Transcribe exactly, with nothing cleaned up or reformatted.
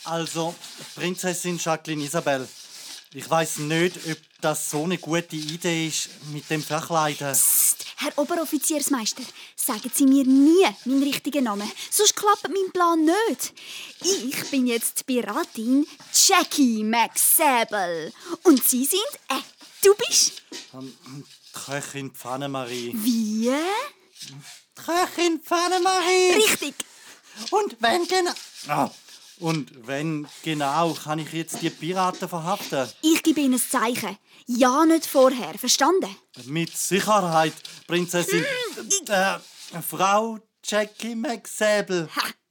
Also, Prinzessin Jacqueline Isabel, ich weiss nicht, ob das so eine gute Idee ist mit dem Verkleiden. Psst, Herr Oberoffiziersmeister, sagen Sie mir nie meinen richtigen Namen, sonst klappt mein Plan nicht. Ich bin jetzt die Piratin Jackie McSable. Und Sie sind, äh, du bist? Ähm, die Köchin Pfannenmarie. Wie? Die Köchin Pfannenmarie! Richtig. Und wenn genau... Ah. Und wenn genau kann ich jetzt die Piraten verhaften? Ich gebe Ihnen ein Zeichen. Ja, nicht vorher. Verstanden? Mit Sicherheit, Prinzessin... Äh, Frau Jackie McSable. Ha!